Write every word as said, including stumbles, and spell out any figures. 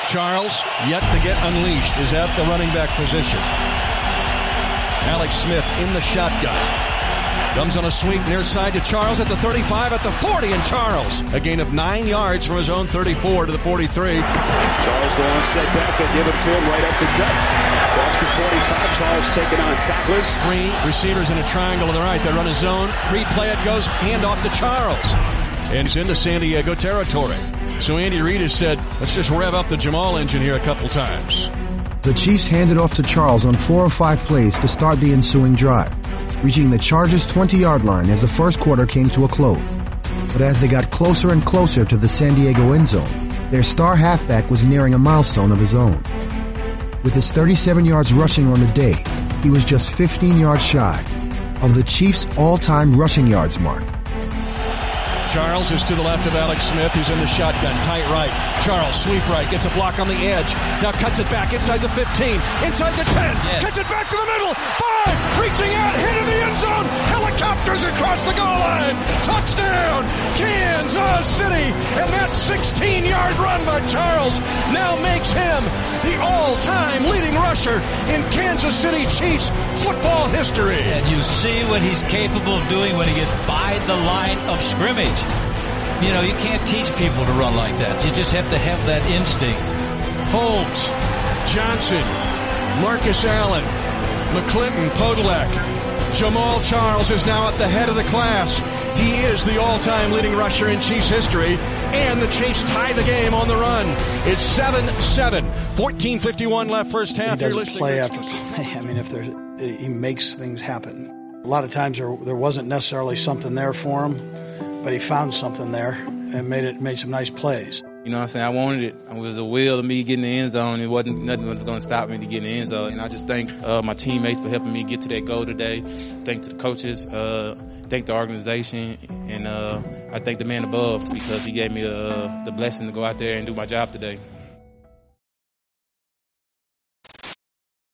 Charles, yet to get unleashed, is at the running back position. Alex Smith in the shotgun. Comes on a sweep near side to Charles at the thirty-five, at the forty, and Charles a gain of nine yards from his own thirty-four to the forty-three. Charles the long set back, they give it to him right up the gut. Across the forty-five, Charles taking on tacklers. Three receivers in a triangle to the right. They run a zone. Replay it, goes hand off to Charles. And he's into San Diego territory. So Andy Reid has said, let's just rev up the Jamal engine here a couple times. The Chiefs handed off to Charles on four or five plays to start the ensuing drive, reaching the Chargers' twenty-yard line as the first quarter came to a close. But as they got closer and closer to the San Diego end zone, their star halfback was nearing a milestone of his own. With his thirty-seven yards rushing on the day, he was just fifteen yards shy of the Chiefs' all-time rushing yards mark. Charles is to the left of Alex Smith, who's in the shotgun, tight right. Charles, sweep right, gets a block on the edge. Now cuts it back inside the fifteen, inside the ten, yes. Gets it back to the middle, five, reaching out, hit in the end zone, helicopters across the goal line, touchdown, Kansas City, and that sixteen-yard run by Charles now makes him the all-time leading rusher in Kansas City Chiefs football history. And you see what he's capable of doing when he gets by the line of scrimmage. You know, you can't teach people to run like that. You just have to have that instinct. Holmes, Johnson, Marcus Allen, McClinton, Podolak. Jamal Charles is now at the head of the class. He is the all-time leading rusher in Chiefs history, and the Chiefs tie the game on the run. It's seven seven, fourteen fifty-one left first half. He doesn't play after play. I mean, if there, he makes things happen. A lot of times there, there wasn't necessarily something there for him, but he found something there and made it made some nice plays. You know what I'm saying? I wanted it. It was a will of me getting the end zone. It wasn't nothing was going to stop me to get in the end zone. And I just thank uh, my teammates for helping me get to that goal today. Thank to the coaches. Uh, thank the organization. And uh, I thank the man above because he gave me uh, the blessing to go out there and do my job today.